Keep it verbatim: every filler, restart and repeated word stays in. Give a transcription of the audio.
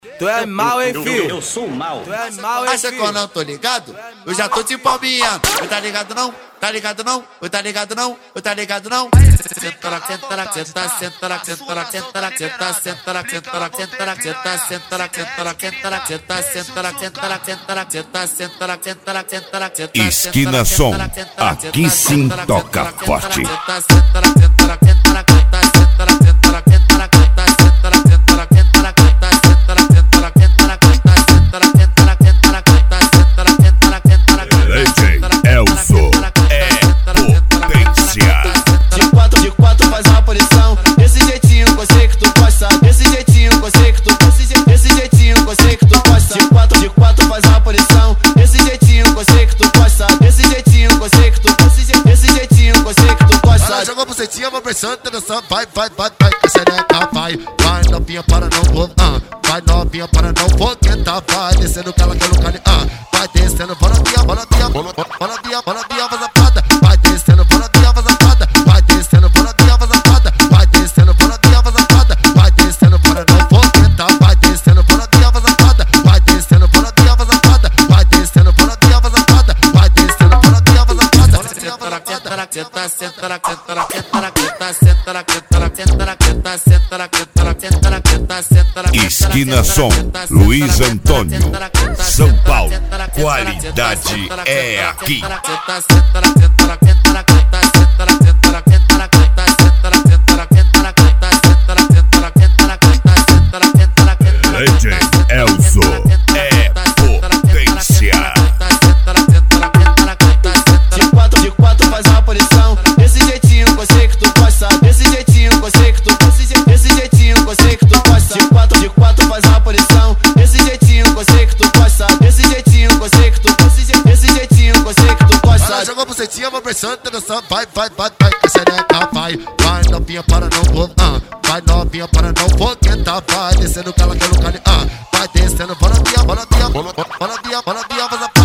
Tu é mal, hein, filho? Eu sou mal. Tu é mal, hein, Acha que eu filho? não tô ligado? Eu já tô te palminhando. Eu tá ligado não? Tá ligado não? Eu tá ligado não? Eu tá ligado não? Senta lá, senta lá, senta, senta lá, senta lá, senta lá, senta, senta lá, senta lá, senta lá, senta, senta lá, senta lá, senta lá, senta, senta lá, senta lá, senta lá, senta, senta lá, senta lá, senta lá, senta. Esquina Som, aqui sim toca forte. Joga a bucetinha, vai pressando, dançando, vai, vai, vai, vai, a xereca vai, vai novinha para não vou, ah, vai novinha para não vou tentar, vai descendo cala que eu não cale, ah, vai descendo, bora novinha, bora novinha, bora novinha, bora novinha, vaza pada, vai descendo, bora novinha, vaza pada, vai descendo, bora novinha, vaza pada, vai descendo, bora novinha, vaza pada, vai descendo, bora não vou tentar, vai descendo, bora novinha, vaza pada, vai descendo, bora novinha, vaza pada, vai descendo, bora novinha, vaza pada, vai descendo, bora novinha, vaza pada, senta, senta lá, senta lá, senta lá, senta lá, senta lá, senta lá, senta lá, senta lá, senta lá, senta lá, senta, senta lá, Esquina Som, Luiz Antônio, São Paulo, qualidade é aqui. Legend Elzo é potência. De quatro, de quatro faz uma posição. Desse jeitinho que eu sei que tu gosta. Desse jeitinho que eu sei que tu gosta. Desse jeitinho que eu sei que tu gosta. De quatro, de quatro faz uma posição. Desse jeitinho que eu sei que tu gosta. Desse jeitinho que eu sei que tu gosta. Desse jeitinho que eu sei que tu gosta. Joga a bucetinha, vai pressando, dançando, vai, vai, vai, vai, a xereca vai, vai novinha para não vou, ah, vai novinha para não vou tentar, vai descendo cala que eu não cale, ah, vai descendo, bora novinha, bora novinha, bora novinha, bora novinha, vaza